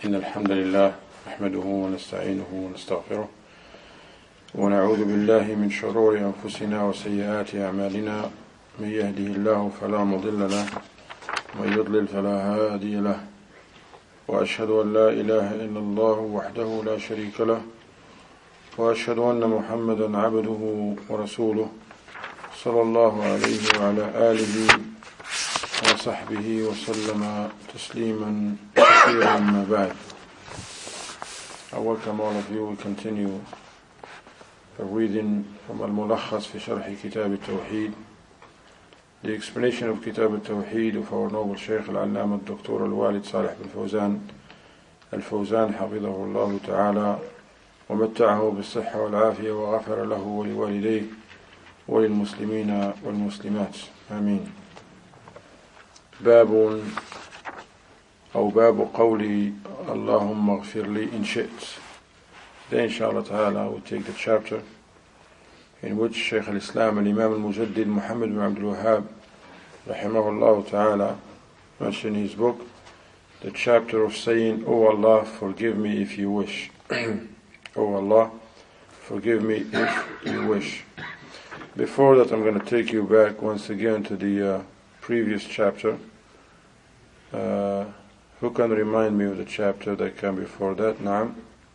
إن الحمد لله نحمده ونستعينه ونستغفره ونعوذ بالله من شرور أنفسنا وسيئات أعمالنا من يهده الله فلا مضل له ومن يضلل فلا هادي له وأشهد أن لا إله إلا الله وحده لا شريك له وأشهد أن محمدا عبده ورسوله صلى الله عليه وعلى آله وصحبه وسلم تسليما كثيرا ما بعد. I welcome all of you. We continue reading from Al-Mulakhas fi Sharh Kitab al-Tawheed, the explanation of Kitab al-Tawheed of our noble Shaykh al-Allama Dr. al-Walid Salih bin Fawzan al-Fawzan حفظه الله تعالى ومتعه بالصحة والعافية وغفر له ولوالديه وللمسلمين والمسلمات آمين. باب قولي اللهم اغفر لي إن شئت. Then inshallah ta'ala we'll take the chapter in which Shaykh al-Islam al-Imam al-Mujaddid Muhammad bin Abdul Wahhab rahimahullah ta'ala mentioned in his book the chapter of saying, "O Allah, forgive me if you wish." O Allah, forgive me if you wish. Before that, I'm going to take you back once again to the previous chapter. Who can remind me of the chapter that came before that? نعم.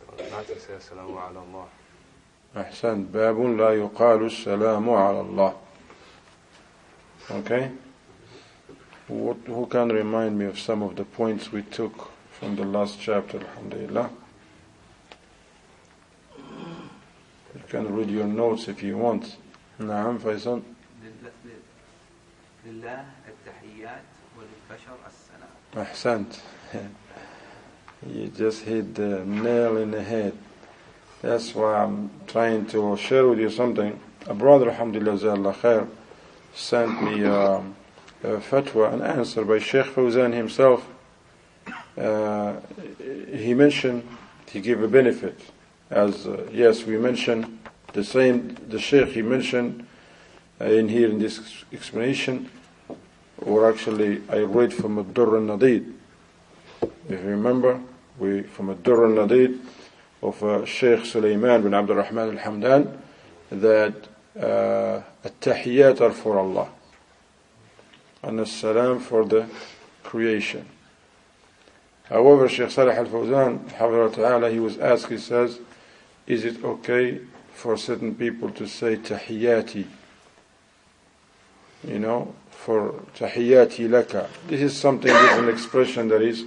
أحسن. باب لا يقال السلام على الله. Okay. Who can remind me of some of the points we took from the last chapter? Alhamdulillah. You can read your notes if you want. نعم فيصل. لله التحيات وللبشر السلام. أحسنت. You just hit the nail in the head. That's why I'm trying to share with you something. A brother, alhamdulillah, Jazakallah khair, sent me a fatwa, an answer by Shaykh Fawzan himself. He mentioned, he gave a benefit. As yes, we mentioned the same, the Shaykh he mentioned in here in this explanation, or actually I read from Ad-Durr al-Nadid. If you remember, we from Ad-Durr al-Nadid of Shaykh Sulaiman bin Abdul Rahman al-Hamdan, that at-tahiyyat are for Allah and as-salam for the creation. However, Shaykh Salih al-Fawzan Hafidhahullah Ta'ala, he was asked, he says, is it okay for certain people to say tahiyyati, you know, for tahiyyati laka? This is something, this is an expression that is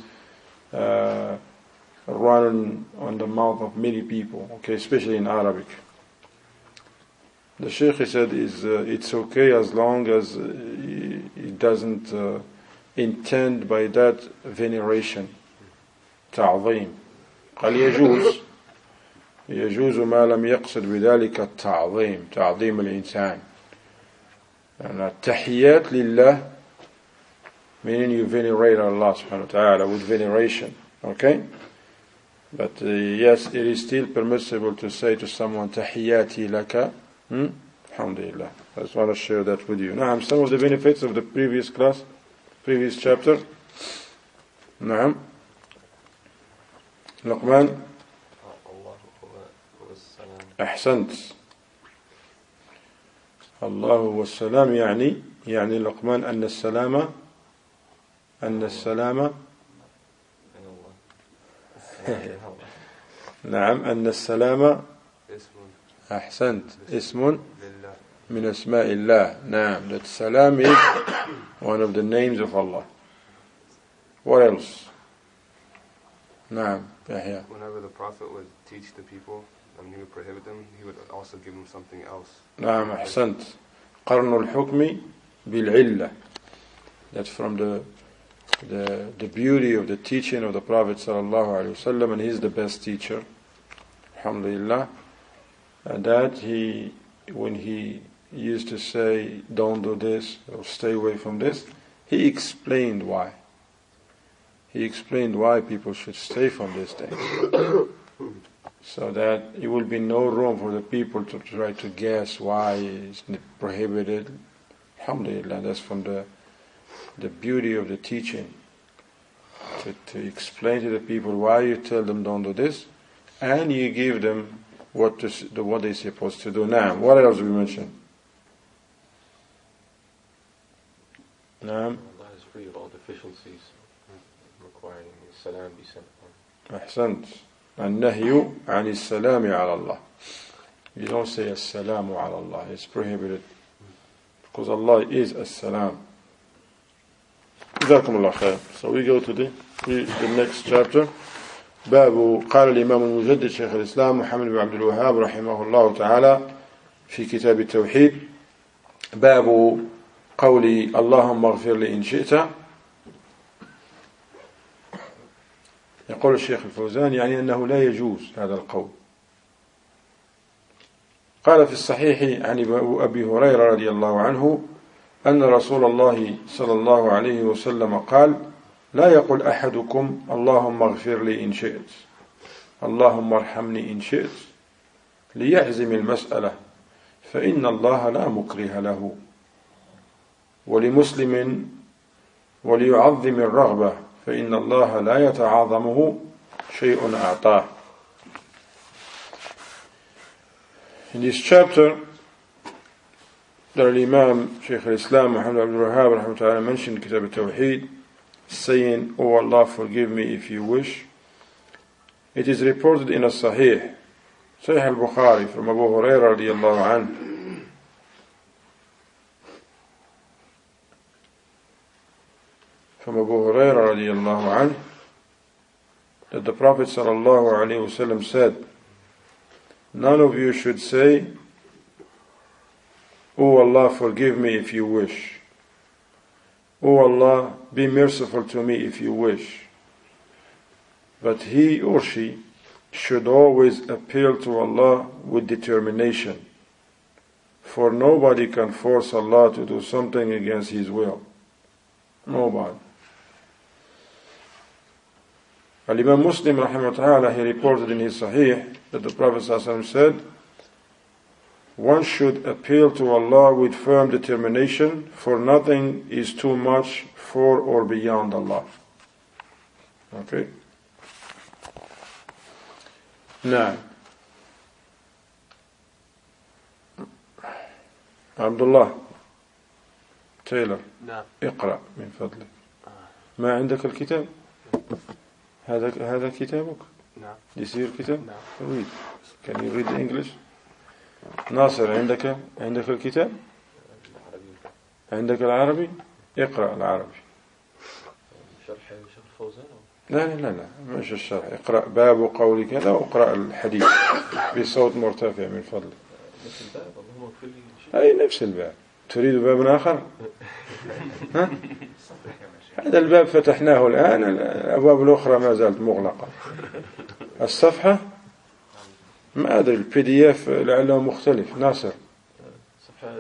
running on the mouth of many people, okay, especially in Arabic. The Shaykh, he said, it's okay as long as it doesn't intend by that veneration, ta'zim. قال يجوز ما لم يقصد بذلك التعظيم، تعظيم الإنسان. And التحيات لله, meaning you venerate Allah subhanahu wa ta'ala with veneration, okay? But yes, it is still permissible to say to someone tahiyyati laka. Alhamdulillah. I just want to share that with you. Now, some of the benefits of the previous class, previous chapter. Naam. Luqman. أحسنت. الله والسلام يعني لقمان أن السلام نعم أن السلام أحسنت اسم من أسماء الله. نعم, that salam is one of the names of Allah. What else? نعم يحيى. Whenever the Prophet would teach the people and he would prohibit them, he would also give them something else. نعم أحسنت. قرن الحكم بالعلة. That's from the beauty of the teaching of the Prophet sallallahu alaihi wasallam, and he's the best teacher, alhamdulillah. And that when he used to say don't do this or stay away from this, he explained why. He explained why people should stay from this thing, so that it will be no room for the people to try to guess why it's prohibited. Alhamdulillah, that's from the beauty of the teaching. Prophet to explain to the people why you tell them don't do this, and you give them what they're supposed to do. Now, what else we mentioned? Now, Allah is free of all deficiencies, requiring salam be sent upon. أحسنت. النهي عن السلام على الله. You don't say السلام على الله. It's prohibited. Because Allah is السلام. جزاكم الله خير. So we go to the next chapter. باب قال الإمام المجدد شيخ الإسلام محمد بن عبد الوهاب رحمه الله تعالى في كتاب التوحيد باب قولي اللهم اغفر لي إن شئت. يقول الشيخ الفوزان يعني أنه لا يجوز هذا القول. قال في الصحيح عن أبي هريرة رضي الله عنه أن رسول الله صلى الله عليه وسلم قال لا يقول أحدكم اللهم اغفر لي إن شئت اللهم ارحمني إن شئت ليعزم المسألة فإن الله لا مكره له ولمسلم وليعظم الرغبة فإن الله لا يتعاظمه شيء أعطاه. In this chapter, the Imam Shaykh al-Islam Muhammad Abdul Wahhab rahmatullahi mentioned Kitab al-Tawheed, saying, "O Allah, forgive me if you wish." It is reported in a Sahih al-Bukhari from Abu Hurairah radiyallahu anhu. From Abu Hurairah radiyallahu anhu, that the Prophet sallallahu alaihi wasallam said, "None of you should say, O Allah, forgive me if you wish. O Allah, be merciful to me if you wish. But he or she should always appeal to Allah with determination, for nobody can force Allah to do something against His will. Nobody." Al-Imam Muslim rahimahullah, he reported in his Sahih that the Prophet ﷺ said, "One should appeal to Allah with firm determination, for nothing is too much for or beyond Allah." Okay? Now, Abdullah Taylor, اقرأ من فضلك. ما عندك الكتاب؟ هذا كتابك؟ نعم. This is your كتاب؟ نعم. Read. Can you read English? ناصر عندك الكتاب؟ عندك العربي؟ اقرأ العربي. شرح فوزان؟ لا مش الشرح. اقرأ باب قولي كذا واقرأ الحديث بصوت مرتفع من فضلك. نفس الباب اللهم اغفر لي. أي نفس الباب. تريد باب آخر؟ ها؟ هذا الباب فتحناه الآن، الأبواب الأخرى ما زالت مغلقة. الصفحة ما أدري الPDF لعله مختلف. ناصر صفحة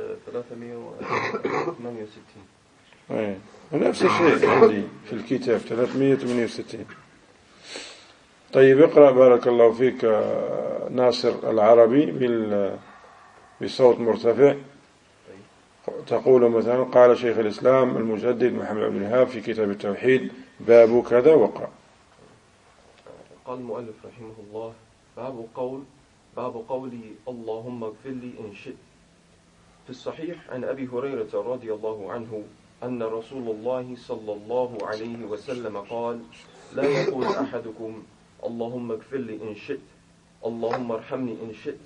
368. ونفس الشيء عندي في الكتاب 368. طيب اقرأ بارك الله فيك ناصر العربي بصوت مرتفع. تقول مثلا قال شيخ الإسلام المجدد محمد بن الوهاب في كتاب التوحيد باب كذا وقرأ. قال المؤلف رحمه الله باب قولي اللهم اغفر لي إن شئت. في الصحيح عن أبي هريرة رضي الله عنه أن رسول الله صلى الله عليه وسلم قال لا يقول أحدكم اللهم اغفر لي إن شئت اللهم ارحمني إن شئت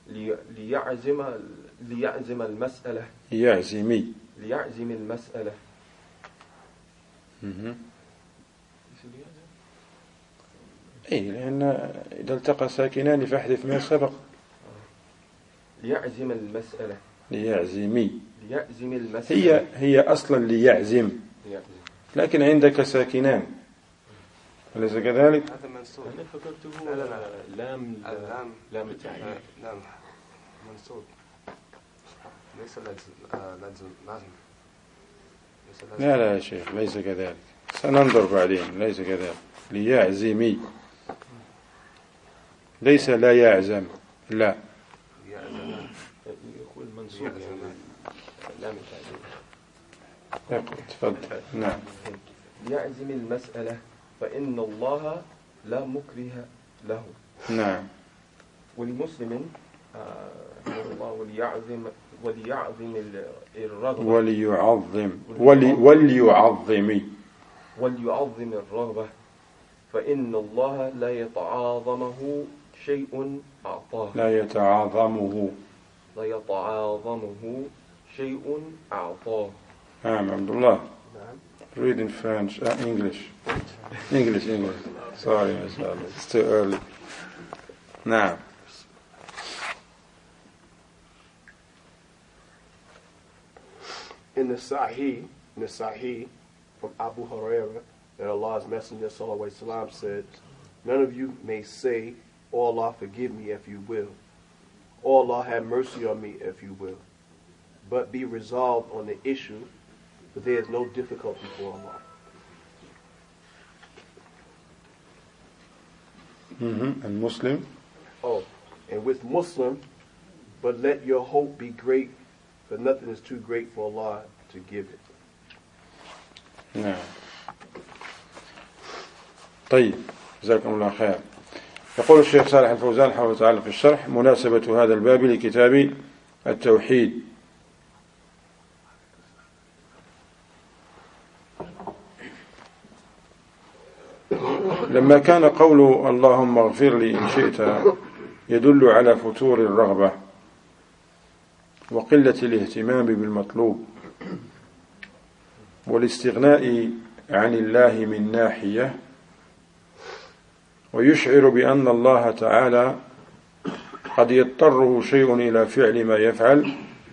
ليعزم المسألة. ليعزم المسألة. أي لأن إذا التقى ساكنان فاحذف ما سبق. ليعزم المسألة. ليعزم المسألة. هي أصلا ليعزم، لكن عندك ساكنان أليس كذلك؟ هذا منصوب. أنا فكرته لام التعليل. لام منصوب ليس لازم. لا يا شيخ ليس كذلك، سننظر بعدين. ليس كذلك. ليعزمي ليس لا يعزم. لا يقول منصوب لام التعليل. تفضل. نعم. ليعزم المسألة فإن الله لا مكره له. نعم. ولمسلم وليعظم الرغبة. وليعظم الرغبة فإن الله لا يتعاظمه شيء أعطاه. لا يتعاظمه شيء أعطاه. نعم. عبد الله. Read in French, English. English. Sorry, it's too early. نعم. In the Sahih from Abu Hurairah, that Allah's Messenger sallallahu alaihi wasallam said, "None of you may say, "O Allah, forgive me," if you will, "O Allah, have mercy on me," if you will, but be resolved on the issue, for there is no difficulty for Allah. And Muslim? And with Muslim, but let your hope be great, for nothing is too great for Allah to give it. نعم. طيب، جزاكم الله خير. يقول الشيخ صالح الفوزان حفظه تعالى في الشرح: مناسبة هذا الباب لكتاب التوحيد. لما كان قول اللهم اغفر لي إن شئت يدل على فتور الرغبة وقلة الاهتمام بالمطلوب والاستغناء عن الله من ناحية، ويشعر بأن الله تعالى قد يضطره شيء إلى فعل ما يفعل،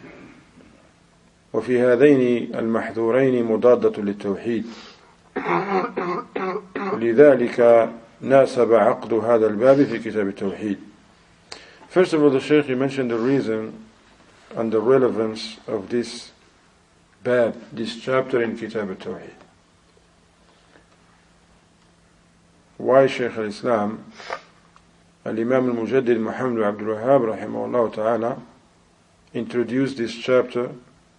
وفي هذين المحذورين مضادة للتوحيد، ولذلك ناسب عقد هذا الباب في كتاب التوحيد. First of all, the Shaykh mentioned the reason and the relevance of this bab, this chapter in Kitab al-Tawheed. Why Shaykh al-Islam al-Imam al-Mujaddid Muhammad Abdul Wahhab rahimahullah ta'ala introduced this chapter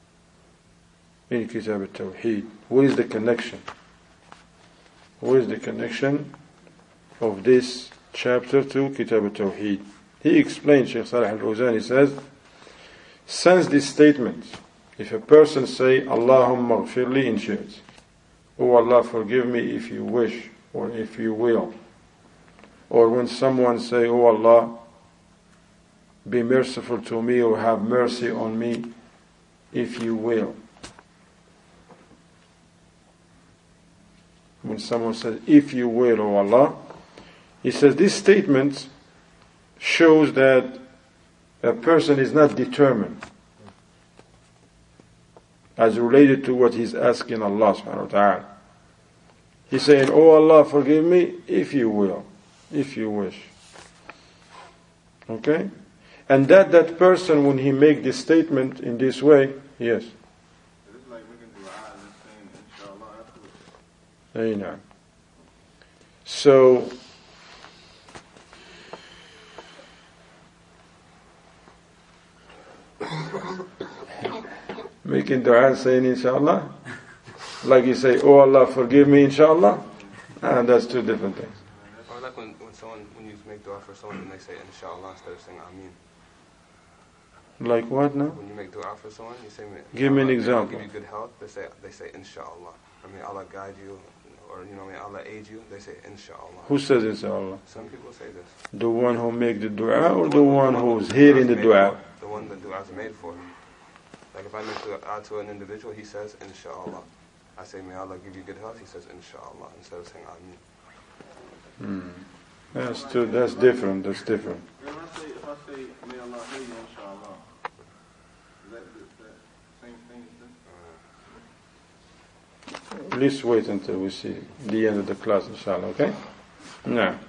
in Kitab al-Tawheed? What is the connection? What is the connection of this chapter to Kitab al-Tawheed? He explained, Shaykh Salih al-Fawzan, he says, since this statement, if a person say, Allahumma ghfirli in shi't, oh Allah, forgive me if you wish, or if you will, or when someone say, oh Allah, be merciful to me, or have mercy on me, if you will. When someone says, if you will, oh Allah, he says this statement shows that a person is not determined as related to what he's asking Allah subhanahu wa ta'ala. He's saying, oh Allah, forgive me if you will, if you wish. Okay? And that person, when he make this statement in this way, yes. It's like we can do eyes and saying inshallah afterwards. So making dua saying inshallah, like you say, oh Allah, forgive me inshallah, and that's two different things. Or like when you make dua for someone and they say inshallah instead of saying ameen. Like what now? When you make dua for someone, you say, give me an example. Give you good health. They say inshallah. I mean, Allah guide you, or may Allah aid you. They say inshallah. Who says inshallah? Some people say this. The one who make the dua, or the one who's hearing the dua? The one the dua is made for. Like if I make dua to an individual, he says inshallah. I say, may Allah give you good health. He says inshallah instead of saying ameen. That's different. That's different. If I say, may Allah hear you, inshallah, is that same thing as this? Please wait until we see the end of the class, inshallah, okay? Now,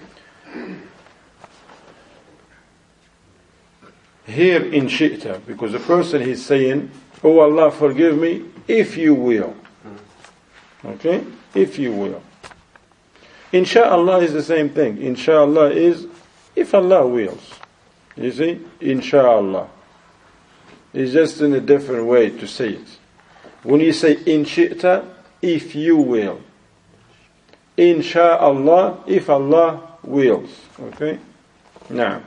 here in shi'ta, because the person he's saying, oh Allah, forgive me if you will. Okay? If you will. Insha'Allah is the same thing. Insha'Allah is if Allah wills. You see? Insha'Allah. It's just in a different way to say it. When you say in shi'ta, if you will. Insha'Allah, if Allah wills. Okay? Now,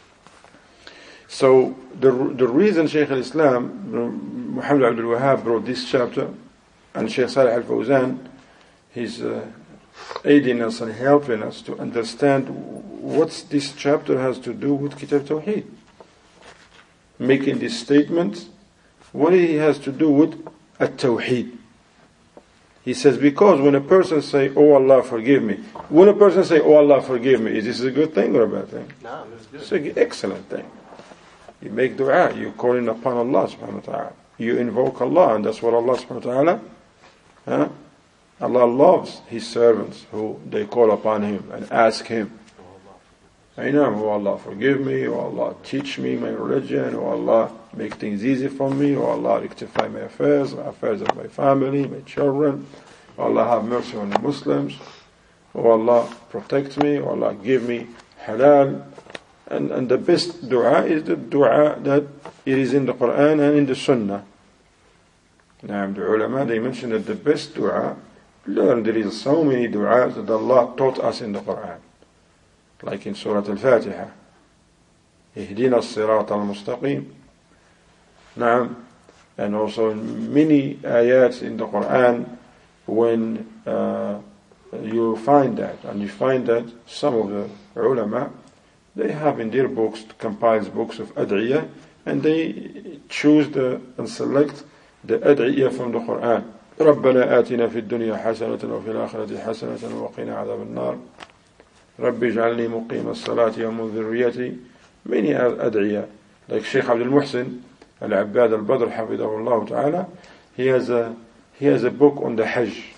so the reason Shaykh al-Islam, Muhammad Abdul Wahhab, brought this chapter, and Shaykh Salih al-Fawzan, he's aiding us and helping us to understand what this chapter has to do with Kitab Tawheed. Making this statement, what it has to do with at-Tawheed. He says, because when a person say, "Oh Allah, forgive me," when a person say, "Oh Allah, forgive me," is this a good thing or a bad thing? No, it's good. It's an excellent thing. You make dua, you calling upon Allah subhanahu wa ta'ala. You invoke Allah, and that's what Allah subhanahu wa ta'ala, Allah loves His servants who they call upon Him and ask Him. I know, "Oh Allah, forgive me," "Oh Allah, teach me my religion," "Oh Allah, make things easy for me," "Oh Allah, rectify my affairs of my family, my children," "Oh Allah, have mercy on the Muslims," "Oh Allah, protect me," "Oh Allah, give me halal." And the best dua is the dua that it is in the Quran and in the Sunnah. Now, the ulama, they mention that the best dua, learn, there is so many du'as that Allah taught us in the Quran. Like in Surah Al-Fatiha. Ihdina as-sirat al-mustaqim. Naam. And also in many ayats in the Quran, when you find that, and you find that some of the ulama, they have in their books, compiles books of ad'iyah, and they choose and select the ad'iyah from the Quran. ربنا آتنا في الدنيا حسنة وفي الآخرة حسنة وقنا عذاب النار رب اجعلني مقيم الصلاة ومن ذريتي. Many ad'iyah, like Sheikh Abdul Muhsin Al-Abbad Al-Badr Hafidahullah Ta'ala, he has a book on the Hajj,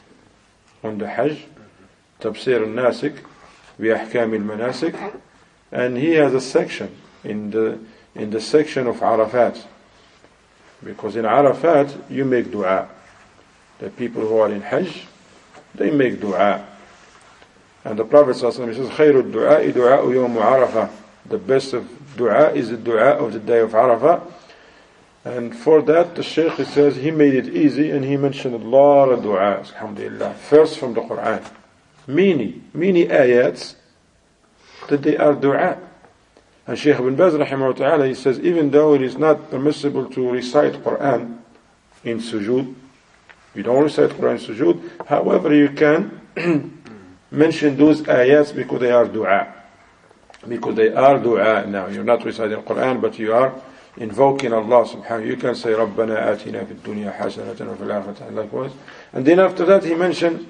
Tafsir al-Nasik بأحكام المناسك, and he has a section in the section of Arafat, because in Arafat you make dua. The people who are in Hajj, they make dua. And the Prophet ﷺ says, خير الدعاء دعاء يوم عرفة. The best of dua is the dua of the day of Arafah. And for that, the Shaykh says he made it easy, and he mentioned a lot of du'as, alhamdulillah. First from the Quran. Many ayats that they are dua. And Shaykh ibn Baz rahimahullah ta'ala, he says, even though it is not permissible to recite Quran in sujood, you don't recite Quran in sujood, however you can mention those ayats because they are dua. Because they are dua. Now you're not reciting Quran, but you are invoking Allah subhanahu. You can say رَبَّنَا آتِنَا فِي الدُّنْيا حَسَنَةً وَفِي الْآخِرَةِ likewise. And then after that he mentioned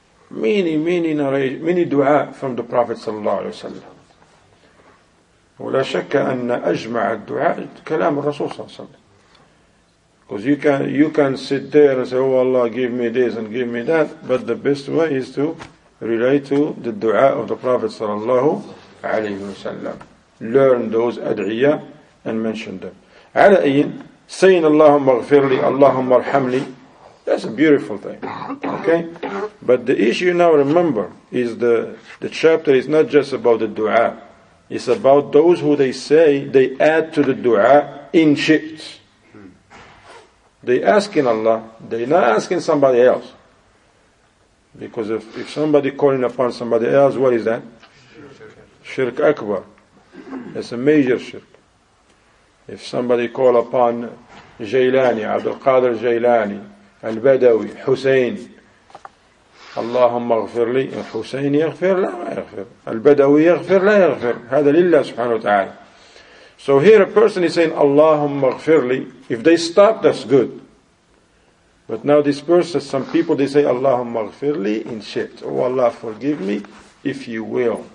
many dua from the Prophet sallallahu alaihi wasallam. ولا شك أن أجمع الدعاء كلام الرسول صلى الله عليه وسلم. Because you can sit there and say, "Oh Allah, give me this and give me that," but the best way is to relate to the dua of the Prophet sallallahu alaihi wasallam. Learn those ad'iyah and mention them. على أي saying اللهم اغفر لي, اللهم ارحم لي, that's a beautiful thing. Okay? But the issue now, remember, is the chapter is not just about the dua. It's about those who they say they add to the dua in shi't. They asking Allah, they not asking somebody else. Because if somebody calling upon somebody else, what is that? Shirk Akbar. It's a major shirk. If somebody call upon Jailani, Abdul Qadir Jailani, Al-Badawi, Hussein, Allahumma اغفر لي, Hussein يغفر لا ما يغفر, Al-Badawi يغفر لا يغفر, هذا لله سبحانه وتعالى. So here a person is saying Allahumma اغفر لي. If they stop, that's good. But now this person, some people they say Allahumma اغفر لي in shit. Oh Allah, forgive me if you will.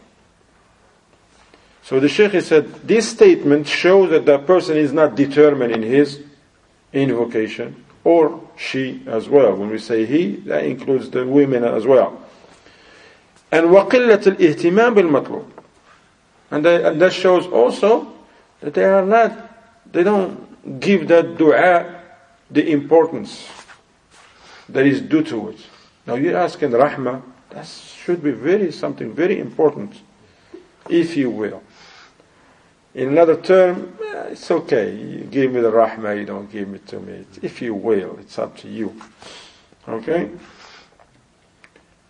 So the Shaykh said, this statement shows that the person is not determined in his invocation, or she as well. When we say he, that includes the women as well. And وَقِلَّةُ الْإِهْتِمَامِ بِالْمَطْلُوبِ. And that shows also that they don't give that dua the importance that is due to it. Now you're asking rahmah, that should be something very important, if you will. In another term, it's okay. You give me the rahmah, you don't give it to me. If you will, it's up to you. Okay?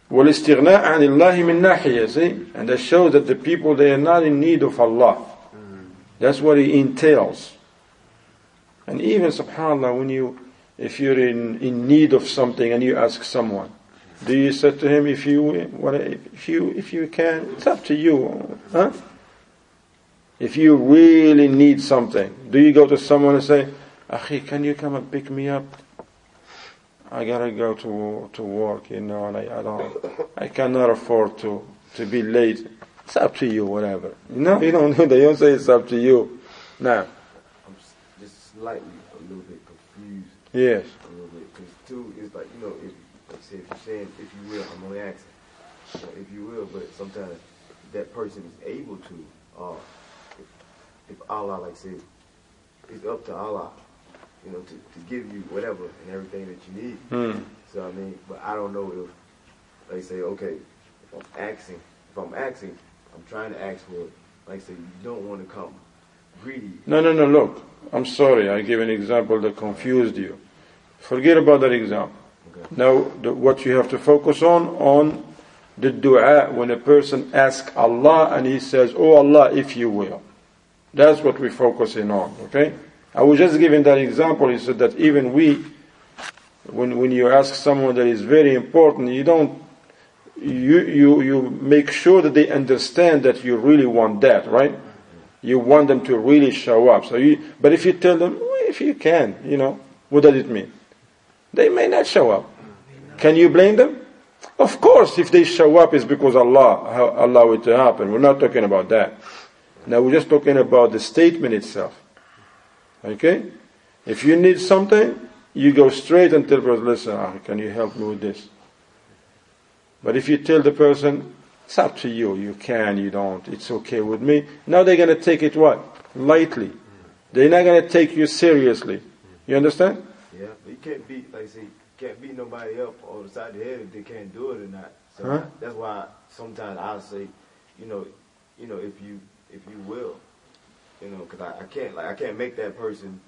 والاستغناء عن الله من ناحية. See? And that shows that the people, they are not in need of Allah. That's what it entails. And even, subhanAllah, if you're in need of something and you ask someone, do you say to him, if you can, it's up to you. Huh? If you really need something, do you go to someone and say, Akhi, can you come and pick me up? I gotta go to work, and I cannot afford to be late. It's up to you, whatever. No, you don't do that. You don't say it's up to you. Now, I'm just slightly a little bit confused. Yes. A little bit, because too, it's like, if you're saying, if you will, I'm only asking, if you will, but sometimes that person is able to, if Allah, like say, it's up to Allah, to give you whatever and everything that you need. So I mean, but I don't know if they say, okay, if I'm asking, I'm trying to ask for it. Like say, you don't want to come greedy. No, look, I'm sorry, I gave an example that confused you. Forget about that example. Okay. Now, what you have to focus on the dua, when a person asks Allah and he says, oh Allah, if you will. That's what we're focusing on, okay? I was just giving that example. He said that even when you ask someone that is very important, you make sure that they understand that you really want that, right? You want them to really show up. But if you tell them, if you can, what does it mean? They may not show up. Can you blame them? Of course, if they show up, it's because Allah allow it to happen. We're not talking about that. Now we're just talking about the statement itself. Okay? If you need something, you go straight and tell the person, listen, can you help me with this? But if you tell the person, it's up to you, you can, you don't, it's okay with me, now they're going to take it what? Lightly. They're not going to take you seriously. You understand? Yeah, but you can't beat, like say, can't beat nobody up on the side of the head if they can't do it or not. So that's why sometimes I'll say, if you will, because I can't make that person,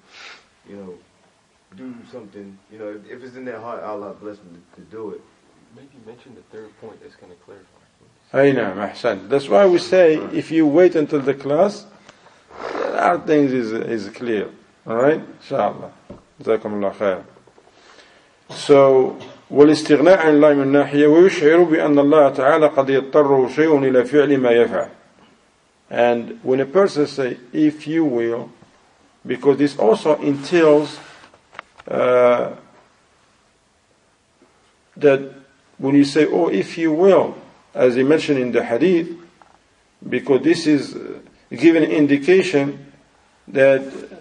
do something, if it's in their heart, Allah bless them to do it. Maybe mention the third point that's going to clarify. That's why we say, if you wait until the class, our things is clear. Alright? Inshallah. Jazakumullah khair. So, والاستغناء عن الله من ناحية ويشعر بأن الله تعالى قد يضطره شيء إلى فعل ما يفعل. And when a person say, if you will, because this also entails that when you say, oh, if you will, as he mentioned in the hadith, because this is giving an indication that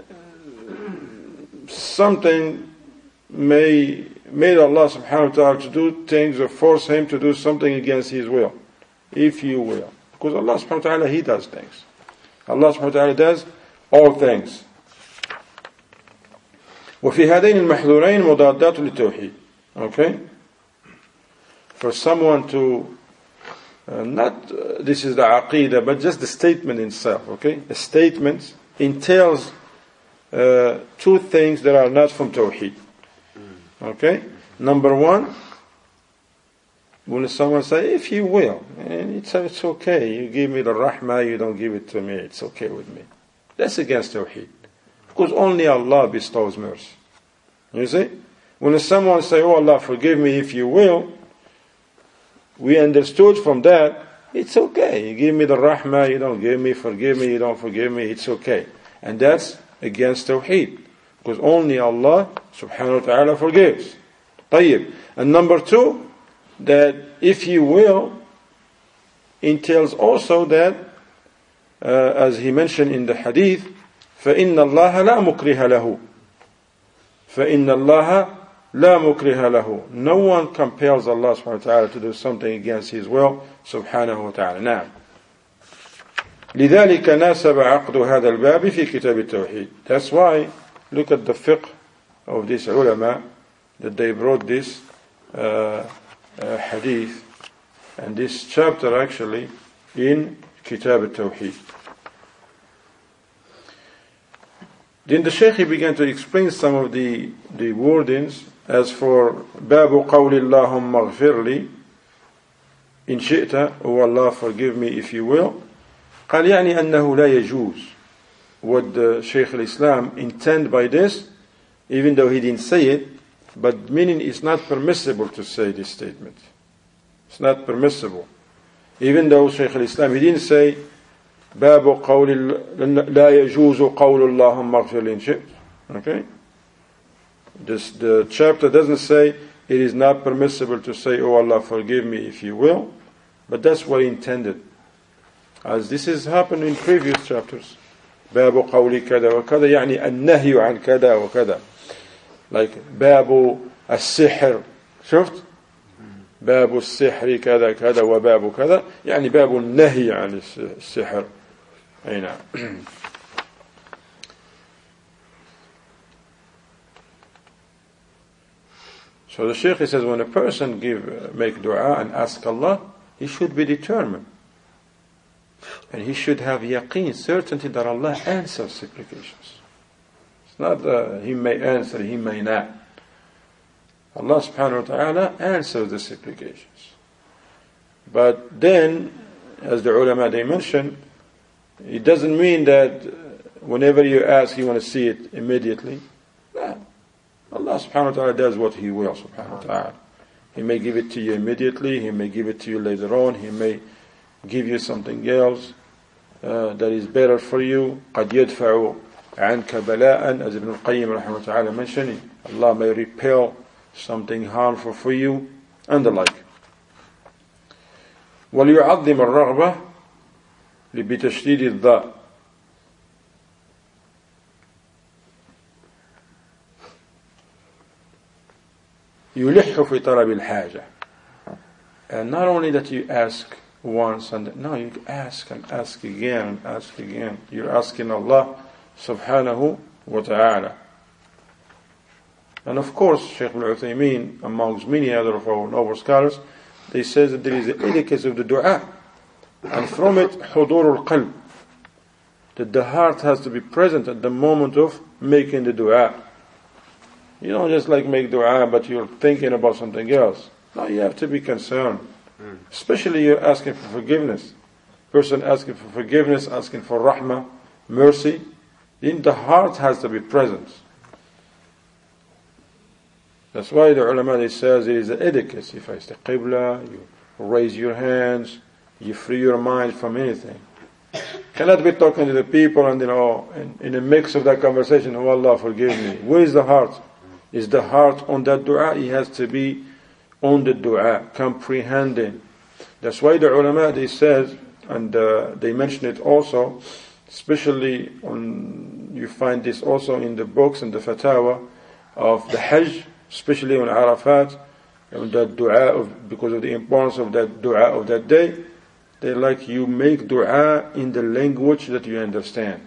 something made Allah subhanahu wa ta'ala to do things or force him to do something against his will. If you will. Because Allah subhanahu wa ta'ala, He does things. Allah subhanahu wa ta'ala does all things. وفي هذين المحذورين مضادات للتوحيد. Okay? For someone to this is the aqidah, but just the statement itself, okay? The statement entails two things that are not from Tawheed. Okay? Number one, when someone says, if you will, and it's okay, you give me the rahmah, you don't give it to me, it's okay with me. That's against Tawheed. Because only Allah bestows mercy. You see? When someone says, oh Allah, forgive me if you will, we understood from that, it's okay. You give me the rahmah, you don't give me, forgive me, you don't forgive me, it's okay. And that's against Tawheed. Because only Allah subhanahu wa ta'ala forgives. طيب. And number two, that if you will, entails also that, as he mentioned in the hadith, فَإِنَّ اللَّهَ لَا مُكْرِهَ لَهُ فَإِنَّ اللَّهَ لَا مُكْرِهَ لَهُ. No one compels Allah subhanahu wa ta'ala to do something against His will subhanahu wa ta'ala. Now, لذلك ناسب عقد هذا الباب في كتاب التوحيد. That's why, look at the fiqh of this ulama, that they brought this hadith and this chapter actually in Kitab al-Tawheed. Then the Shaykh began to explain some of the wordings. As for باب قول اللهم اغفر لي, إن شئت, O Allah, forgive me if you will. قال يعني أنه لا يجوز. What Shaykh al-Islam intend by this, even though he didn't say it, but meaning it's not permissible to say this statement. It's not permissible. Even though Shaykh al-Islam, he didn't say باب قول لا يجوز قول اللهم اغفر لي إن شئت. Okay? The chapter doesn't say it is not permissible to say, oh Allah, forgive me if you will, but that's what he intended. As this has happened in previous chapters. باب قولي كذا وكذا يعني النهي عن كذا وكذا. Like باب السحر. شفت؟ باب السحر كذا كذا وباب كذا يعني باب النهي عن السحر. أي نعم. So the Shaykh says when a person make dua and ask Allah, he should be determined. And he should have yaqeen, certainty that Allah answers supplications. It's not he may answer, he may not. Allah subhanahu wa ta'ala answers the supplications. But then, as the ulama they mention, it doesn't mean that whenever you ask you want to see it immediately. No. Allah subhanahu wa ta'ala does what He will subhanahu wa ta'ala. He may give it to you immediately, He may give it to you later on, He may give you something else that is better for you. قَدْ يَدْفَعُ عَنْكَ بَلَاءً, as Ibn al-Qayyim rahimahullah wa ta'ala mentioned, Allah may repel something harmful for you, and the like. وَلْيُعَظِّمَ الرَّغْبَةِ لِبِتَشْدِيدِ الضَّاءِ. يلح في طلب الحاجة. And not only that you ask once and no, you ask and ask again and ask again. You're asking Allah subhanahu wa ta'ala. And of course, Shaykh al-Uthaymeen, amongst many other of our noble scholars, they say that there is an etiquette of the dua. And from it, حضور القلب, that the heart has to be present at the moment of making the dua. You don't just like make dua, but you're thinking about something else. No, you have to be concerned. Especially you're asking for forgiveness. Person asking for forgiveness, asking for rahmah, mercy. Then the heart has to be present. That's why the ulama they says it is an etiquette. You face the qibla, you raise your hands, you free your mind from anything. Cannot be talking to the people and in a mix of that conversation, oh Allah forgive me. Where is the heart? Is the heart on that dua? It has to be on the dua, comprehending. That's why the ulama they says, and they mention it also, especially you find this also in the books and the fatwa of the Hajj, especially on Arafat, and that dua because of the importance of that dua of that day. They like you make dua in the language that you understand.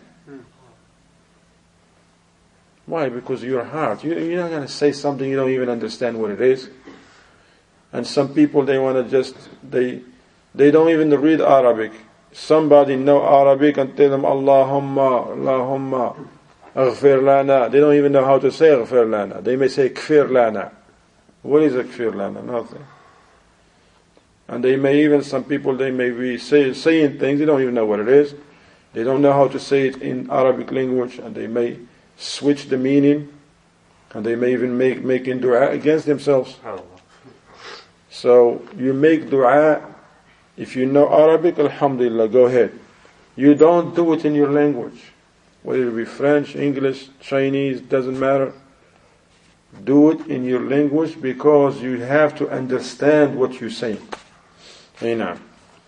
Why? Because your heart. You're not going to say something you don't even understand what it is. And some people, they want to just, they don't even read Arabic. Somebody know Arabic and tell them, Allahumma, Allahumma, aghfir lana. They don't even know how to say aghfir lana. They may say kfir lana. What is aghfir lana? Nothing. And they may even, some people, they may be saying things, they don't even know what it is. They don't know how to say it in Arabic language, and they may switch the meaning, and they may even making dua against themselves. So you make dua, if you know Arabic, alhamdulillah, go ahead. You don't do it in your language, whether it be French, English, Chinese, doesn't matter. Do it in your language because you have to understand what you're saying. نعم.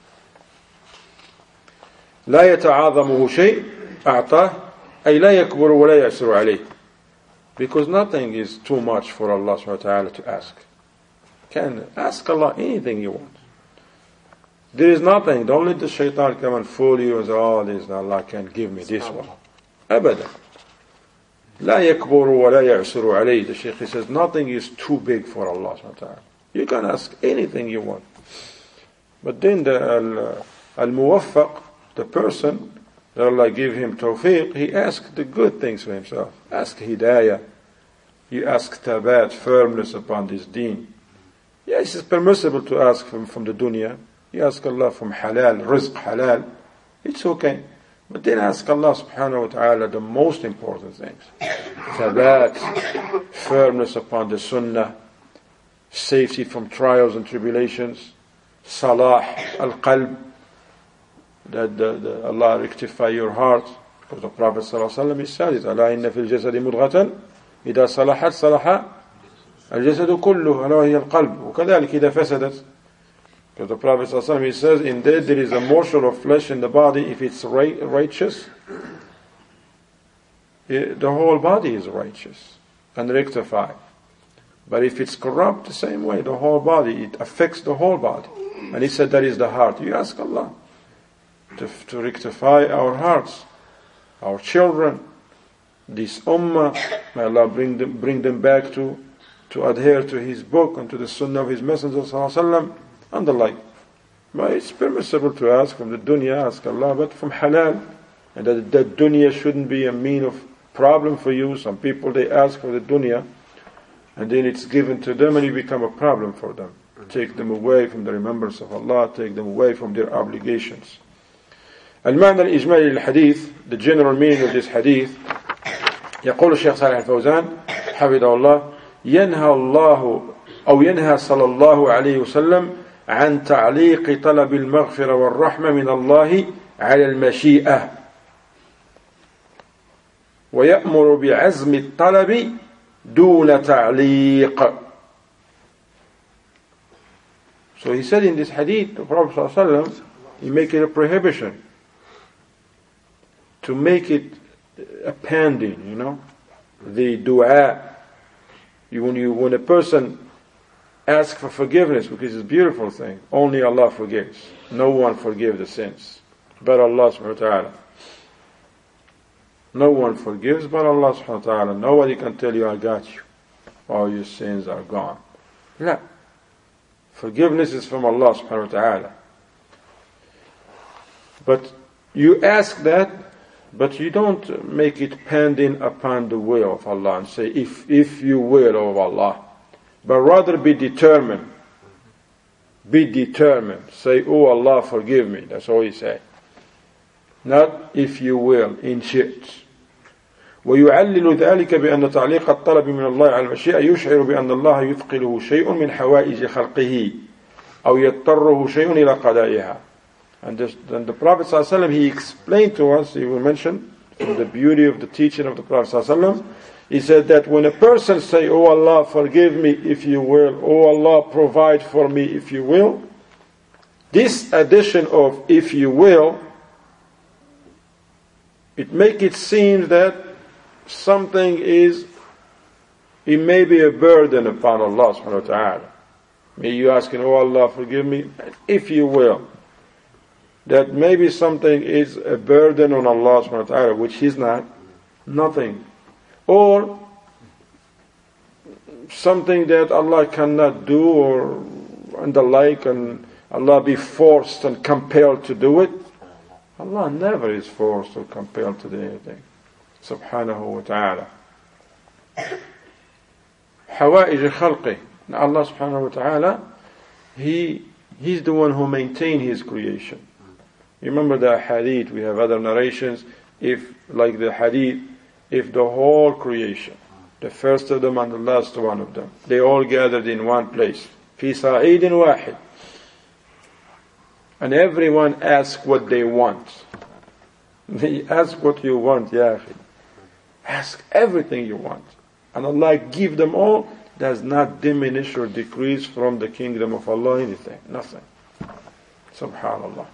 لا يتعاظمه شيء أعطاه أي لا يكبر ولا يأسر عليه. Because nothing is too much for Allah subhanahu wa ta'ala to ask. Can ask Allah anything you want. There is nothing. Don't let the shaitan come and fool you and say, oh, this Allah can give me this one. أبدا. لا يكبر ولا يعسر عليه. The Shaykh says nothing is too big for Allah subhanahu wa ta'ala. You can ask anything you want. But then the al-muwaffaq, the person that Allah give him tawfiq, he asks the good things for himself. Ask hidayah. You ask tabat, firmness upon this deen. Yes, it's permissible to ask from the dunya, You ask Allah from halal, rizq halal, it's okay. But then ask Allah subhanahu wa ta'ala the most important things. Thabat, firmness upon the sunnah, safety from trials and tribulations, salah, al-qalb, that Allah rectify your heart. Because the Prophet sallallahu alaihi wasallam said it, ألا إن في الجسد مضغة إذا صلحت صلح الجسد كله ألا وهي القلب وكذلك إذا فسدت. Because the Prophet sallallahu alaihi wasallam says, indeed there is a morsel of flesh in the body, if it's righteous, the whole body is righteous and rectified. But if it's corrupt, the same way, the whole body, it affects the whole body. And he said that is the heart. You ask Allah to rectify our hearts, our children, this ummah. May Allah bring them back to adhere to His book and to the sunnah of His Messenger sallallahu alaihi wasallam and the like. But it's permissible to ask from the dunya, ask Allah, but from halal. And that dunya shouldn't be a mean of problem for you. Some people, they ask for the dunya, and then it's given to them and it become a problem for them. Take them away from the remembrance of Allah, take them away from their obligations. المعنى الإجمالي للحديث, the general meaning of this hadith, يقول الشيخ صالح الفوزان حفظه الله: ينهى الله أو ينهى صلى الله عليه وسلم عن تعليق طلب المغفرة والرحمة من الله على المشيئة، ويأمر بعزم الطلب دون تعليق. So he said in this hadith, the Prophet ﷺ, he make it a prohibition to make it a pending, the dua. When a person asks for forgiveness, because it's a beautiful thing, only Allah forgives. No one forgives the sins but Allah subhanahu wa ta'ala. No one forgives but Allah subhanahu wa ta'ala. Nobody can tell you, I got you, all your sins are gone. No. Forgiveness is from Allah subhanahu wa ta'ala. But you ask that, but you don't make it pending upon the will of Allah and say, if you will, O Allah. But rather be determined. Be determined. Say, oh Allah, forgive me. That's all you say. Not if you will, in shit. ويعلل ذلك بأن تعليق الطلب من الله على المشيئة يشعر بأن الله يثقله شيء من حوائج خلقه أو يضطره شيء إلى قضائها. And then the Prophet ﷺ, he explained to us, he will mention from the beauty of the teaching of the Prophet ﷺ, he said that when a person say, oh Allah, forgive me if you will, oh Allah, provide for me if you will, this addition of if you will, it make it seem that something it may be a burden upon Allah subhanahu wa ta'ala. May you asking, oh Allah, forgive me, if you will. That maybe something is a burden on Allah subhanahu wa ta'ala, which is not, nothing. Or something that Allah cannot do, or and the like, and Allah be forced and compelled to do it. Allah never is forced or compelled to do anything. Subhanahu wa ta'ala. Hawa'ij khalqi. Allah subhanahu wa ta'ala, He's the one who maintains His creation. Remember the hadith, we have other narrations, if the whole creation, the first of them and the last one of them, they all gathered in one place, fi sa'idin wahid, and everyone asks what they want. They ask what you want, ya akhi. Ask everything you want. And Allah give them all, does not diminish or decrease from the kingdom of Allah anything, nothing. Subhanallah.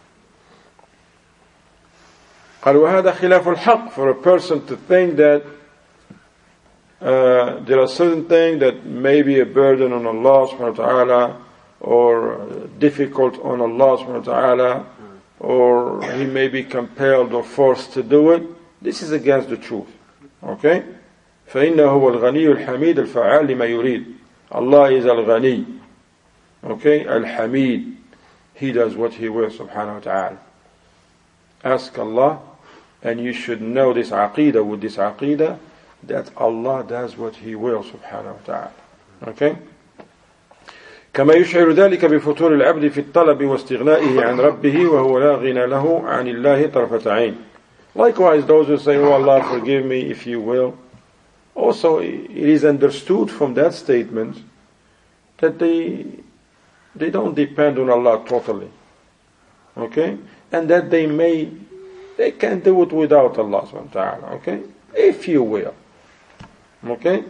قال وهذا خلاف الحق, for a person to think that there are certain things that may be a burden on Allah subhanahu wa ta'ala, or difficult on Allah subhanahu wa ta'ala, or he may be compelled or forced to do it. This is against the truth. Okay? فإنه هو الغني الحميد الفعال لما يريد. Allah is al-Ghani. Okay? Al-Hamid. He does what He will subhanahu wa ta'ala. Ask Allah, and you should know this aqeedah, with this aqeedah, that Allah does what He will subhanahu wa ta'ala. Okay? كما يشعر ذلك بفتور العبد في الطلب واستغنائه عن ربه وهو لا غنى له عن الله طرفة عين. Likewise, those who say, "Oh Allah, forgive me if you will," also it is understood from that statement that they don't depend on Allah totally, okay, and that they can do it without Allah subhanahu wa ta'ala, okay, if you will, okay.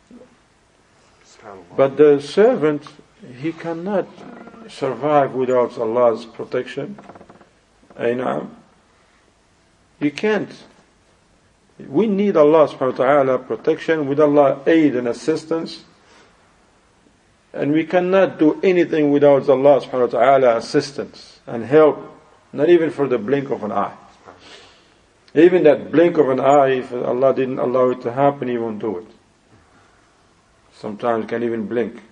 But the servant, he cannot survive without Allah's protection. You can't. We need Allah subhanahu wa ta'ala protection, with Allah aid and assistance. And we cannot do anything without Allah subhanahu wa ta'ala assistance and help, not even for the blink of an eye. Even that blink of an eye, if Allah didn't allow it to happen, He won't do it. Sometimes you can't even blink.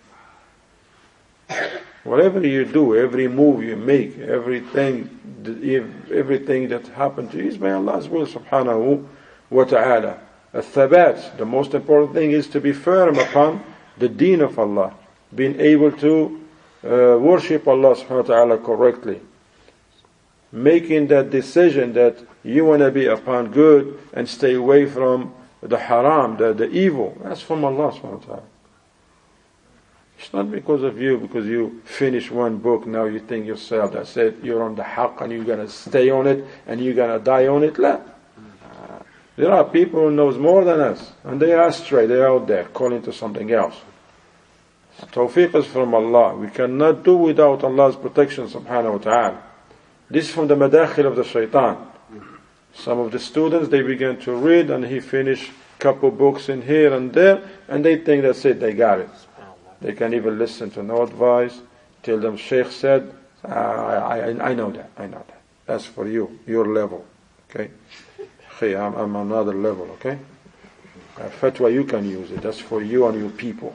Whatever you do, every move you make, everything that happens to you is by Allah's will subhanahu wa ta'ala. Al-thabat, the most important thing is to be firm upon the deen of Allah, being able to worship Allah subhanahu wa ta'ala correctly, making that decision that you want to be upon good and stay away from the haram, the evil. That's from Allah subhanahu wa ta'ala. It's not because of you, because you finish one book, now you think yourself, that's it, you're on the haqq and you're going to stay on it and you're going to die on it. La. There are people who knows more than us, and they are astray, they are out there calling to something else. Tawfiq is from Allah. We cannot do without Allah's protection subhanahu wa ta'ala. This is from the madakhil of the shaitan. Some of the students, they begin to read and he finished a couple books in here and there, and they think that's it, they got it. They can't even listen to no advice. Tell them Sheikh said, I know that. That's for you, your level. Okay? I'm another level, okay? Fatwa, you can use it. That's for you and your people.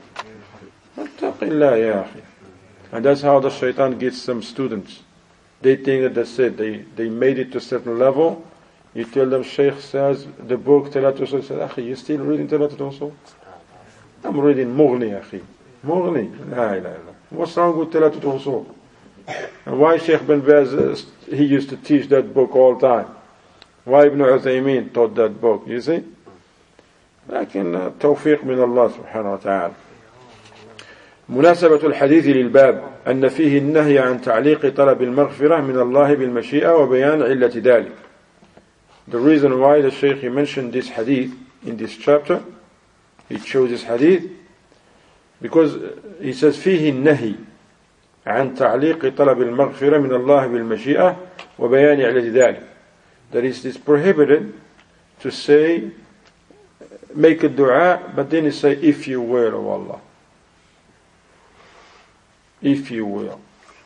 And that's how the shaitan gets some students. They think that that's it. They made it to a certain level. You tell them Sheikh says, the book Talatul Usul, says, Akhi, you still reading Talatul Usul? I'm reading Mughni, Akhi. Mughni. La. What's wrong with Talatul Usul? And why Sheikh bin Baz, he used to teach that book all the time? Why Ibn Uthaymeen taught that book? You see? لكن توفيق من الله سبحانه وتعالى. مناسبة الحديث للباب أن فيه النهي عن تعليق طلب المغفرة من الله بالمشيئة وبيان علة ذلك. The reason why the Shaykh he mentioned this hadith in this chapter, he chose this hadith because he says فيه النهي عن تعليق طلب المغفرة من الله بالمشيئة وبيان علة ذلك. That it is prohibited to say, make a dua, but then you say, if you will, O Allah. If you will.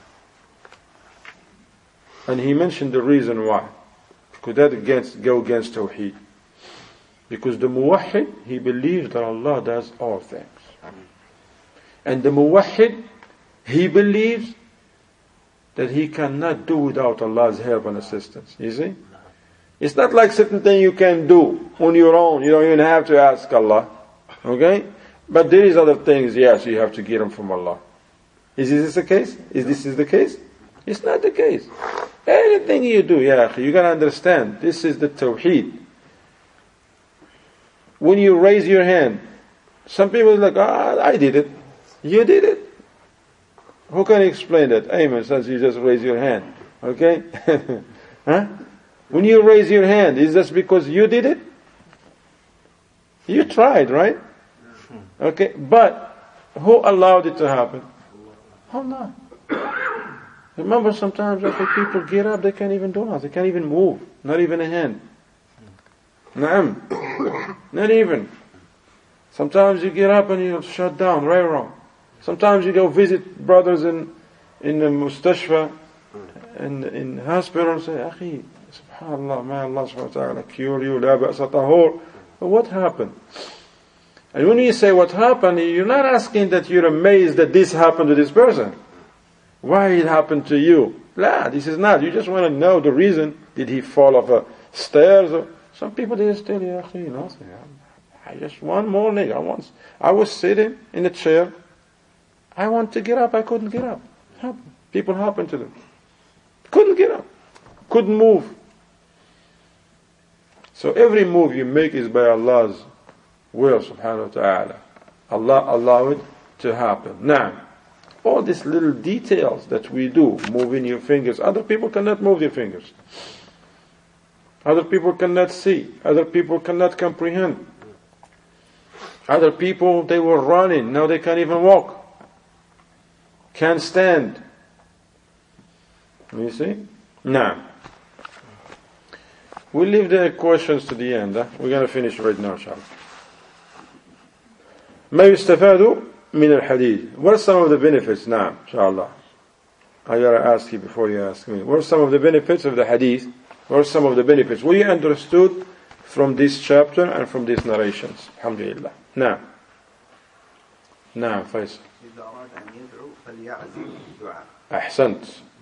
And he mentioned the reason why. Because that go against Tawheed. Because the Muwahhid, he believes that Allah does all things. And the Muwahhid, he believes that he cannot do without Allah's help and assistance. You see? It's not like certain thing you can do on your own. You don't even have to ask Allah. Okay? But there is other things, yes, you have to get them from Allah. Is this the case? Is this the case? It's not the case. Anything you do, you gotta understand, this is the Tawheed. When you raise your hand, some people are like, I did it. You did it. Who can explain that? Amen, since you just raise your hand. Okay? Huh? When you raise your hand, is this because you did it? You tried, right? Okay, but who allowed it to happen? Allah. Remember sometimes after people get up, they can't even do nothing. They can't even move. Not even a hand. Naam. Not even. Sometimes you get up and you shut down, right or wrong. Sometimes you go visit brothers in the mustashfa, in hospital, and say, Akhi, SubhanAllah, may Allah subhanahu wa ta'ala cure you, la ba'sa tahur. But what happened? And when you say what happened, you're not asking that you're amazed that this happened to this person. Why it happened to you? La, this is not. You just want to know the reason. Did he fall off a stairs? Or some people they just tell you, I just one morning, I was sitting in a chair. I want to get up, I couldn't get up. People happened to them. Couldn't get up. Couldn't move. So every move you make is by Allah's will, subhanahu wa ta'ala. Allah allowed it to happen. Now, all these little details that we do, moving your fingers, other people cannot move their fingers. Other people cannot see. Other people cannot comprehend. Other people, they were running, now they can't even walk. Can't stand. You see? Now, we'll leave the questions to the end. We're going to finish right now, inshallah. ما يستفاد من الحديث. What are some of the benefits now, inshallah? I gotta ask you before you ask me. What are some of the benefits of the hadith? What are some of the benefits? What you understood from this chapter and from these narrations? Alhamdulillah. Now. Faisal. إذا أراد أن يدعو فليعزم الدعاء. أحسنت.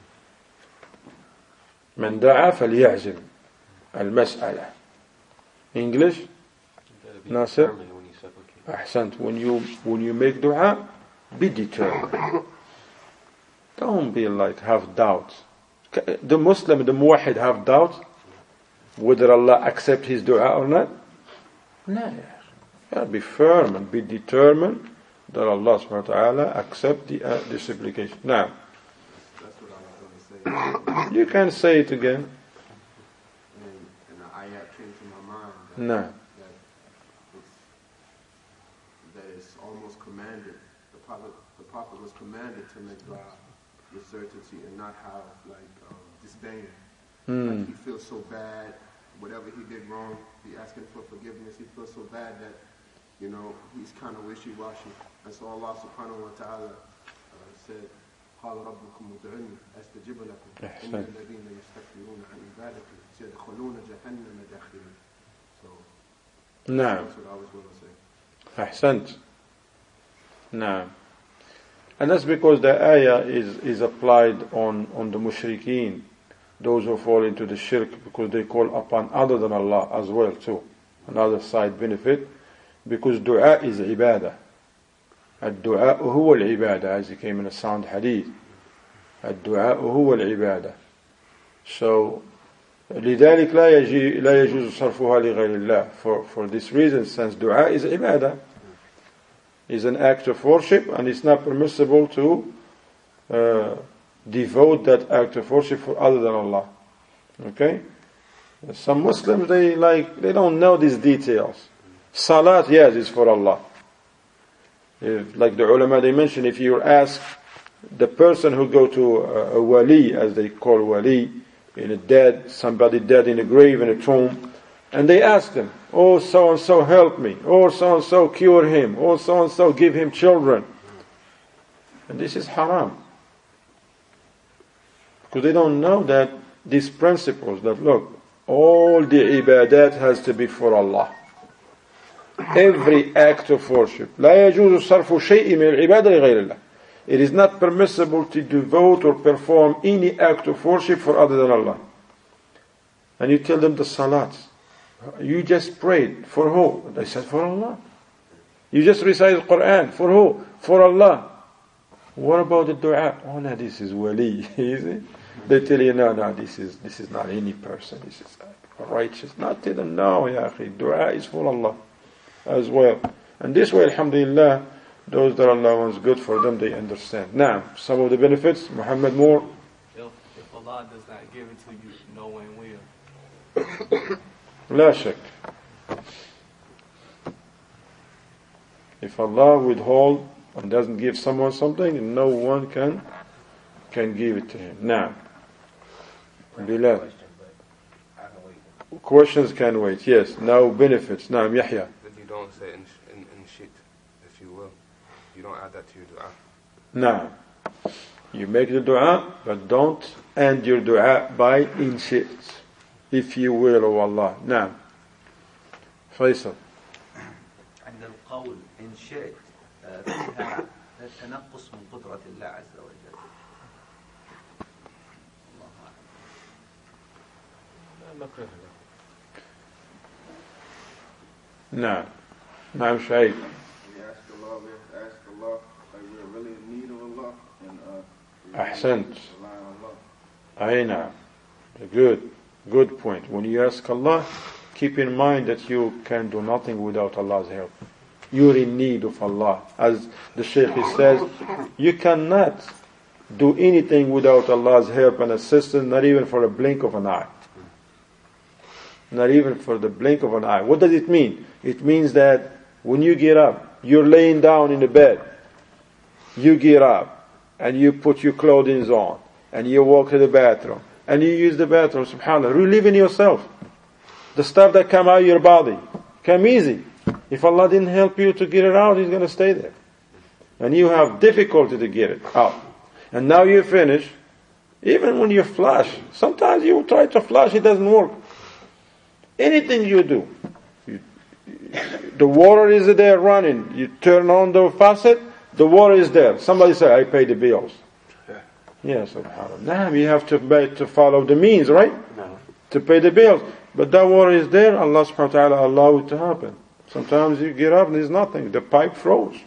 من دعا فليعزم المسألة. English? Nasir? أحسنت. When you make dua, be determined. Don't be like have doubts. The Muslim, the muwahid have doubts whether Allah accept his dua or not. No. You gotta be firm and be determined that Allah subhanahu wa ta'ala accept the supplication. Now, That's what I was going to say. you can say it again. And the ayat came to my mind that, No. that it's almost commanded. The Prophet was commanded to make dua with certainty and not have disdain. Like he feels so bad, whatever he did wrong, he asking for forgiveness. He feels so bad that he's kind of wishy-washy. And so Allah subhanahu wa ta'ala said, قال ربكم ادعوني استجب لكم ان الذين يستكبرون عن عبادتي سيدخلون جهنم داخلين. So نعم. that's what I was going to say. أحسنت. نعم. And that's because the ayah is applied on the mushrikeen, those who fall into the shirk, because they call upon other than Allah as well too. Another side benefit, because dua is ibadah. الدعاء هو العبادة, as it came in a sound hadith. الدعاء هو العبادة. So لذلك لا يجوز صرفها لغير الله. For this reason, since dua is ibadah, is an act of worship, and it's not permissible to devote that act of worship for other than Allah. Okay? Some Muslims, they don't know these details. Salat, yes, is for Allah. Like the ulama, they mention, if you ask the person who go to a wali, as they call wali, somebody dead in a grave, in a tomb, and they ask them, oh, so-and-so help me, or so-and-so cure him, or so-and-so give him children. And this is haram. Because they don't know that these principles, that look, all the ibadat has to be for Allah. Every act of worship. لا يجوز صرف شيء من العبادة لغير الله. It is not permissible to devote or perform any act of worship for other than Allah. And you tell them the salats. You just prayed. For who? They said for Allah. You just recited the Quran. For who? For Allah. What about the dua? Oh no, this is wali. Is it? They tell you, no, this is not any person. This is righteous. Not tell them, no, ya akhi, dua is for Allah as well. And this way, alhamdulillah, those that Allah wants good for them, they understand. Now, some of the benefits, Muhammad Moore. If Allah does not give it to you, no one will. لا شك. If Allah withhold and doesn't give someone something, no one can give it to him. Now, Bilal. Questions can wait. Yes. Now benefits. Now, Yahya. If you don't say in shit, if you will, you don't add that to your dua. Now, you make the dua, but don't end your dua by in shit. If you will, O Allah. Now, Faisal. عند القول إن شئت فيها تنقص من قدرة الله عز وجل. الله أعلم. نعم. نعم شعيب. We ask Allah like we're really in need of Allah and Ahsant. rely on Allah. Aina. Good point. When you ask Allah, keep in mind that you can do nothing without Allah's help. You're in need of Allah. As the Shaykh says, you cannot do anything without Allah's help and assistance, not even for a blink of an eye. Not even for the blink of an eye. What does it mean? It means that when you get up, you're laying down in the bed, you get up and you put your clothing on and you walk to the bathroom and you use the bathroom, subhanAllah, relieving yourself. The stuff that come out of your body come easy. If Allah didn't help you to get it out, it's going to stay there. And you have difficulty to get it out. And now you finish. Even when you flush, sometimes you try to flush, it doesn't work. Anything you do, the water is there running. You turn on the faucet, the water is there. Somebody say, I pay the bills. Yes, subhanAllah. Now you have to follow the means, right? No. To pay the bills. But that water is there, Allah subhanahu wa ta'ala allow it to happen. Sometimes you get up and there's nothing. The pipe froze.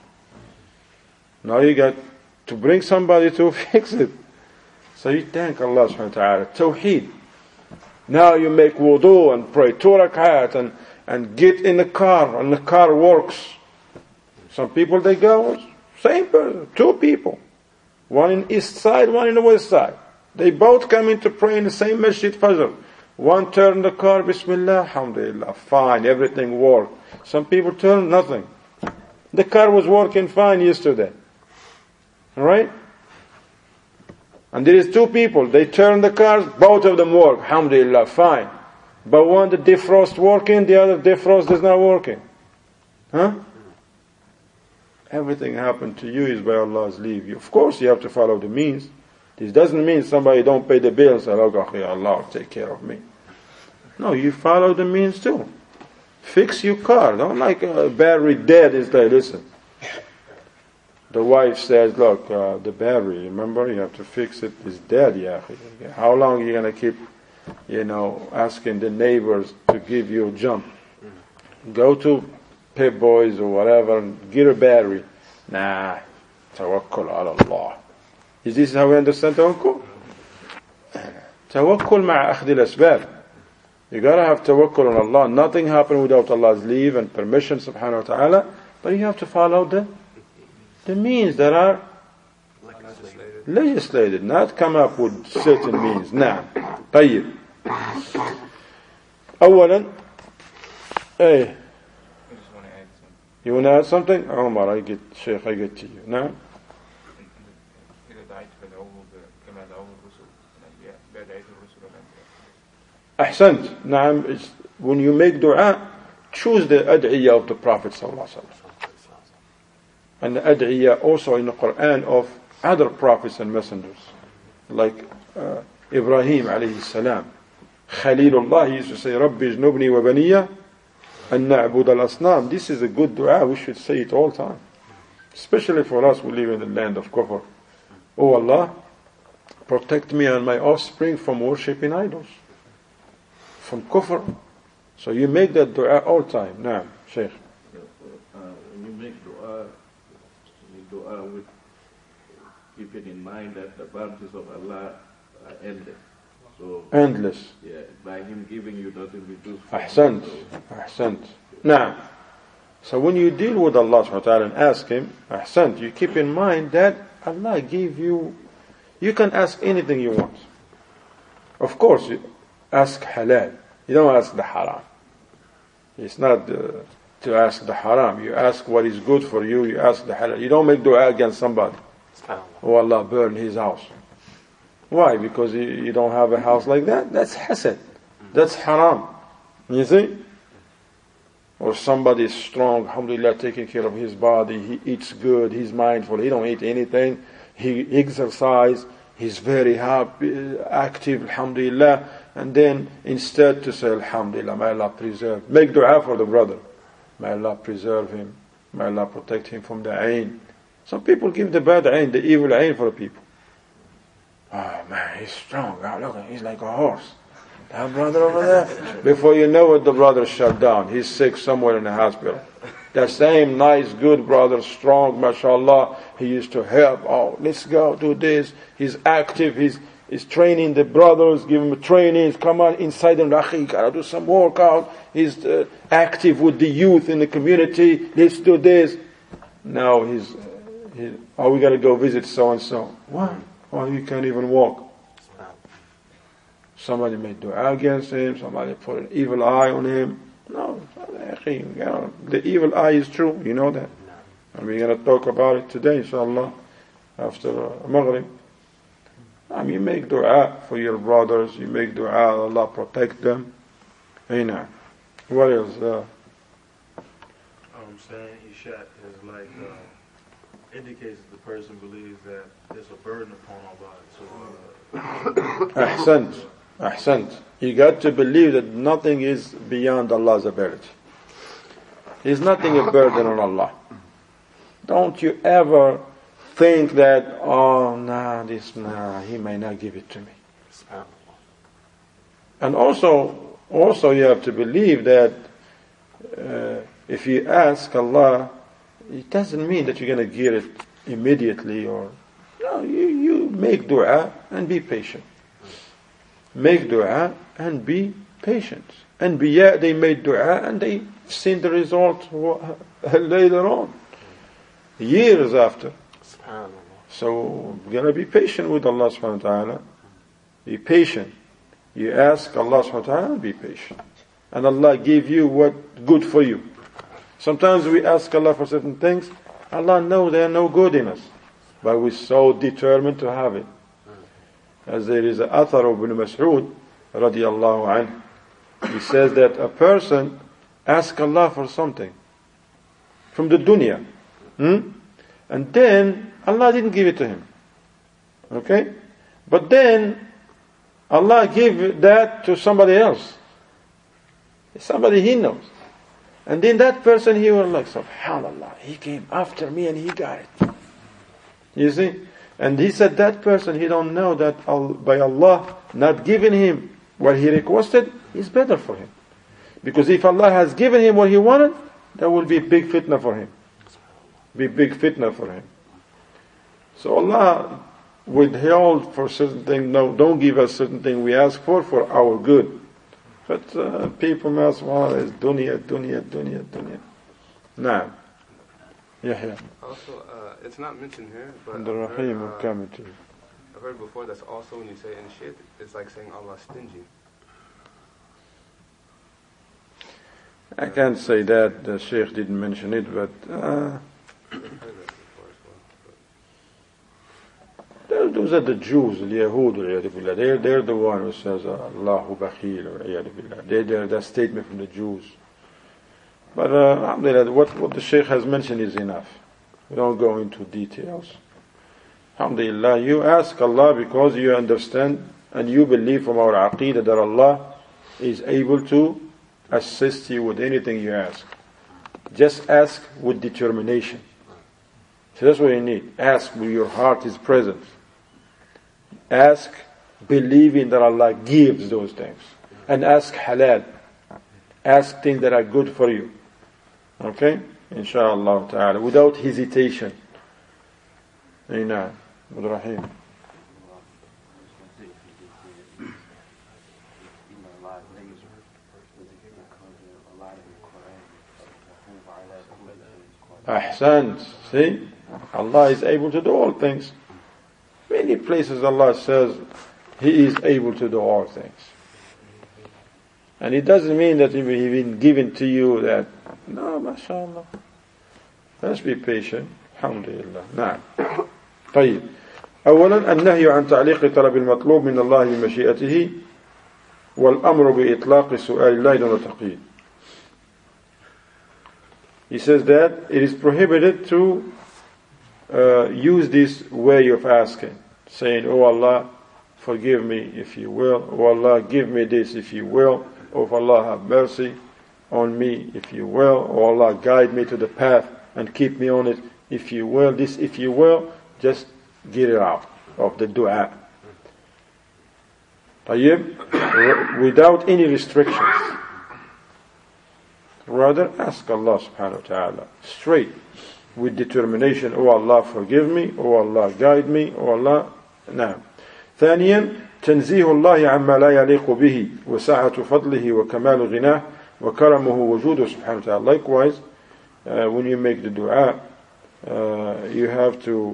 Now you got to bring somebody to fix it. So you thank Allah subhanahu wa ta'ala. Tawheed. Now you make wudu and pray 2 rak'at and get in the car and the car works. Some people they go, same person, 2 people. One in east side, one in the west side. They both come in to pray in the same masjid Fajr. One turn the car, Bismillah, Alhamdulillah, fine, everything worked. Some people turn, nothing. The car was working fine yesterday. Alright? And there is 2 people, they turn the cars, both of them work, Alhamdulillah, fine. But one the defrost working, the other defrost is not working. Huh? Everything happened to you is by Allah's leave. Of course you have to follow the means. This doesn't mean somebody don't pay the bills and Allah will take care of me. No, you follow the means too. Fix your car. Don't like a battery dead and say, listen. The wife says, look, the battery, remember, you have to fix it. It's dead, yeah. How long are you going to keep, asking the neighbors to give you a jump? Go to Pep Boys or whatever and get a battery. Nah, tawakkul ala Allah. Is this how we understand tawakkul? Tawakkul ma'a akhdhi al-asbab. You gotta have tawakkul on Allah. Nothing happens without Allah's leave and permission, subhanahu wa ta'ala. But you have to follow the means that are legislated, not come up with certain means. Now, طيب. أولا, hey, you want to add something? Omar, I get to you. Now? Ahsant. Now, when you make dua, choose the ad'iyah of the Prophet sallallahu alaihi wasallam. And the ad'iyah also in the Quran of other prophets and messengers. Like Ibrahim alayhi salam. Khalilullah, he used to say, Rabbi jnubni wa baniya an na'bud al-asnam. This is a good dua, we should say it all the time. Especially for us who live in the land of kufr. Oh Allah, protect me and my offspring from worshipping idols. From kufr. So you make that dua all the time. Now, Shaykh. When you make dua with keeping in mind that the bounties of Allah are endless. So endless. Yeah, by Him giving you doesn't reduce. Ahsant. Now, so when you deal with Allah subhanahu wa ta'ala and ask Him, Ahsant, you keep in mind that Allah gave you, you can ask anything you want. Of course, you ask halal. You don't ask the haram. It's not to ask the haram. You ask what is good for you. You ask the halal. You don't make dua against somebody. Oh Allah, burn his house. Why? Because you don't have a house like that? That's hasad. That's haram. You see? Or somebody is strong, alhamdulillah, taking care of his body. He eats good. He's mindful. He don't eat anything. He exercise. He's very happy, active, alhamdulillah. And then instead to say, alhamdulillah, may Allah preserve. Make dua for the brother. May Allah preserve him. May Allah protect him from the ain. Some people give the bad ain, the evil ain for the people. Oh man, he's strong. Oh, look, he's like a horse. That brother over there. Before you know it, the brother shut down. He's sick somewhere in the hospital. That same nice, good brother, strong, mashallah, he used to help. Oh, let's go do this. He's active. He's training the brothers, giving them training. Come on inside them, you gotta do some workout. He's active with the youth in the community. Let's do this. Now we gotta go visit so and so. Why? Oh, you can't even walk. Somebody made dua against him. Somebody put an evil eye on him. No, the evil eye is true. You know that. And we're going to talk about it today, inshallah, after Maghrib. You make dua for your brothers. You make dua, Allah protect them. What else? Saying Ishat is like indicates that the person believes that there's a burden upon our body. So, Ahsant. You got to believe that nothing is beyond Allah's ability. There's nothing a burden on Allah. Don't you ever think that, He may not give it to me. And also you have to believe that if you ask Allah, it doesn't mean that you're going to get it immediately. You make dua and be patient. Make dua and be patient. Anbiya, they made dua and they seen the result later on, years after. So we're going to be patient with Allah subhanahu wa ta'ala. Be patient. You ask Allah subhanahu wa ta'ala, be patient. And Allah give you what good for you. Sometimes we ask Allah for certain things. Allah knows they are no good in us. But we're so determined to have it. As there is an athar of Ibn Mas'ud radiyallahu anhu. He says that a person asks Allah for something from the dunya. And then Allah didn't give it to him. Okay? But then Allah gave that to somebody else. Somebody he knows. And then that person, he was like, subhanallah, he came after me and he got it. You see? And he said that person, he don't know that by Allah not giving him what he requested is better for him. Because if Allah has given him what he wanted, that will be a big fitna for him. Be big fitna for him. So Allah withheld for certain things. No, don't give us certain thing we ask for our good. But people ask, well, it's dunya. Nah. Yeah. Also, it's not mentioned here, but And the Rahim will come to you. I've heard before that's also when you say in shit, it's like saying Allah's stingy. I can't say that. The Sheikh didn't mention it, but those are the Jews, the Yahud, they're the one who says Allahu Bakhil or they're that statement from the Jews. But alhamdulillah, what the Shaykh has mentioned is enough. We don't go into details. Alhamdulillah, you ask Allah because you understand and you believe from our aqeedah that Allah is able to assist you with anything you ask. Just ask with determination. So that's what you need. Ask with your heart is present. Ask believing that Allah gives those things. And ask halal. Ask things that are good for you. Okay? Inshallah ta'ala. Without hesitation. Aina. Rahim. Ahsant. See? Allah is able to do all things. Many places Allah says He is able to do all things. And it doesn't mean that He been given to you that, no, mashallah. Let's be patient. Alhamdulillah. نعم. طيب. أولا النهي عن تعليق طلب المطلوب من الله بمشيئته والأمر بإطلاق سؤال الله دون تقييد. He says that it is prohibited to use this way of asking, saying, "Oh Allah, forgive me if you will. Oh Allah, give me this if you will. Oh Allah, have mercy on me if you will. Oh Allah, guide me to the path and keep me on it if you will." This if you will, just get it out of the dua. Tayyib, without any restrictions. Right? brother, ask Allah subhanahu wa ta'ala straight with determination. Oh Allah, forgive me. Oh Allah, guide me. Oh Allah. نعم. ثانيا تنزيه الله عما لا يليق به وسعة فضله وكمال غناه وكرمه وجوده سبحانه وتعالى. Likewise, when you make the dua, you have to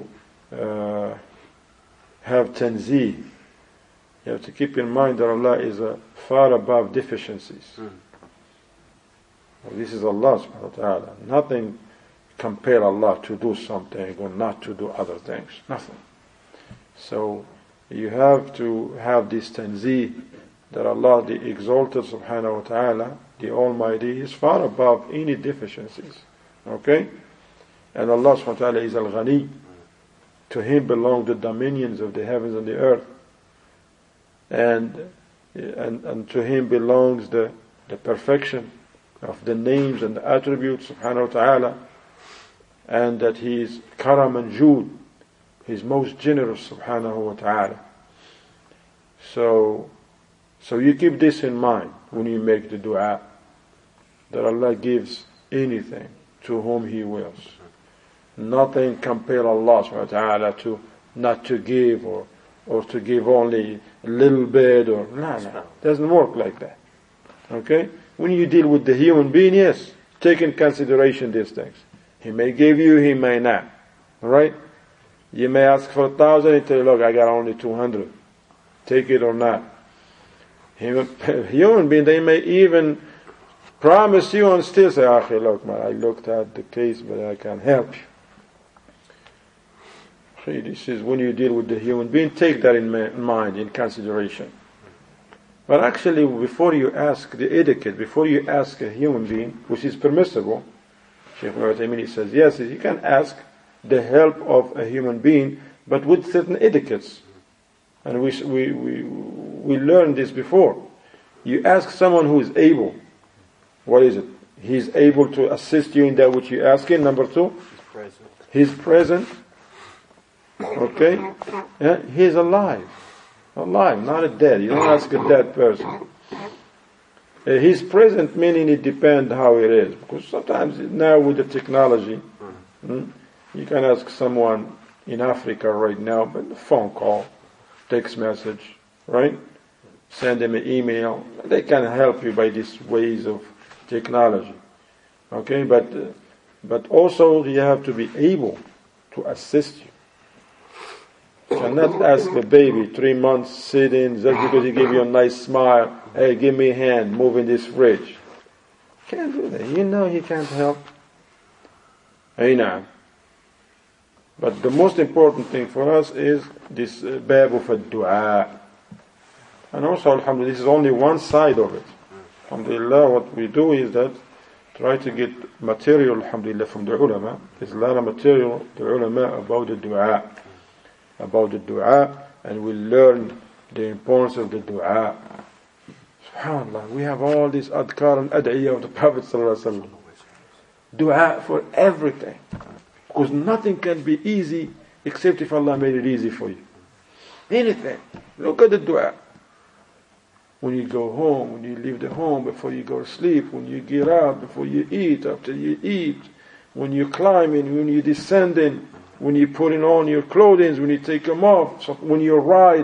have tanzih. You have to keep in mind that Allah is far above deficiencies. This is Allah subhanahu wa ta'ala. Nothing compel Allah to do something or not to do other things. Nothing. So you have to have this tanzih that Allah, the exalted subhanahu wa ta'ala, the Almighty, is far above any deficiencies. Okay? And Allah subhanahu wa ta'ala is al-Ghani. To Him belong the dominions of the heavens and the earth. And to Him belongs the perfection of the names and the attributes subhanahu wa ta'ala. And that He is karam and jood. He's most generous subhanahu wa ta'ala. So you keep this in mind when you make the dua, that Allah gives anything to whom He wills. Nothing compel Allah subhanahu wa ta'ala to not to give or to give only a little bit or no. Doesn't work like that. Okay? When you deal with the human being, yes, take in consideration these things. He may give you, He may not. Alright? You may ask for 1,000 and tell you, look, I got only 200. Take it or not. Human being, they may even promise you and still say, okay, look, man, I looked at the case, but I can't help you. This is when you deal with the human being, take that in mind, in consideration. But actually, before you ask the etiquette, before you ask a human being, which is permissible, Shaykh Mu'tamini says, yes, you can ask the help of a human being, but with certain etiquettes. And we learned this before. You ask someone who is able. What is it? He's able to assist you in that which you ask him. Number two, He's present. Okay? Yeah? He's alive. Alive, not a dead. You don't ask a dead person. He's present, meaning it depends how it is. Because sometimes now with the technology, you can ask someone in Africa right now, but a phone call, text message, right? Send them an email. They can help you by these ways of technology. Okay? But also you have to be able to assist you. You cannot ask a baby 3 months sitting just because he gave you a nice smile, hey, give me a hand, move in this fridge. Can't do that. You know he can't help. Hey, now. But the most important thing for us is this bab of a dua. And also, alhamdulillah, this is only one side of it. Alhamdulillah, what we do is that try to get material, alhamdulillah, from the ulama. There's a lot of material, the ulama, about the dua. And we learn the importance of the dua. SubhanAllah, we have all these adhkar and ad'iyah of the Prophet sallallahu alaihi wasallam. Dua for everything. Because nothing can be easy except if Allah made it easy for you. Anything. Look at the dua. When you go home, when you leave the home, before you go to sleep, when you get up, before you eat, after you eat, when you're climbing, when you're descending, when you're putting on your clothing, when you take them off, so when you ride.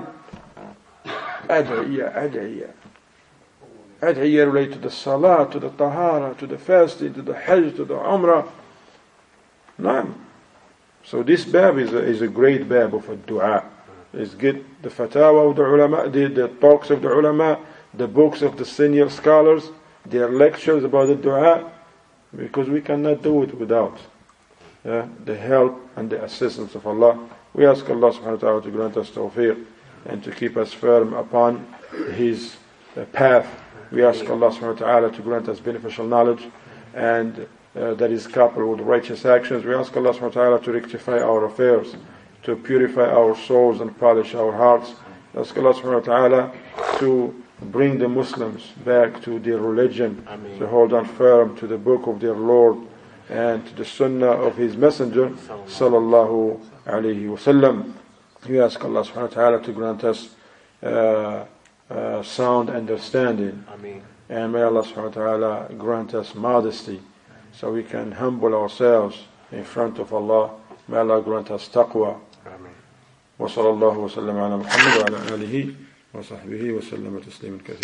Ad'iyah. Ad'iyah relate to the salah, to the tahara, to the fasting, to the hajj, to the umrah. None. So this bab is a great bab of a dua. Let's get the fatawa of the ulama, the talks of the ulama, the books of the senior scholars, their lectures about the dua, because we cannot do it without the help and the assistance of Allah. We ask Allah subhanahu wa ta'ala to grant us tawfiq and to keep us firm upon His path. We ask Allah subhanahu wa ta'ala to grant us beneficial knowledge and that is coupled with righteous actions. We ask Allah subhanahu wa ta'ala to rectify our affairs, to purify our souls and polish our hearts. We ask Allah subhanahu wa ta'ala to bring the Muslims back to their religion, to hold on firm to the book of their Lord and to the sunnah of His Messenger sallallahu alayhi wasallam. We ask Allah subhanahu wa ta'ala to grant us sound understanding And may Allah subhanahu wa ta'ala grant us modesty so we can humble ourselves in front of Allah. May Allah grant us taqwa. وصلى الله وسلم على محمد وعلى آله وصحبه وسلم تسليما كثيرا.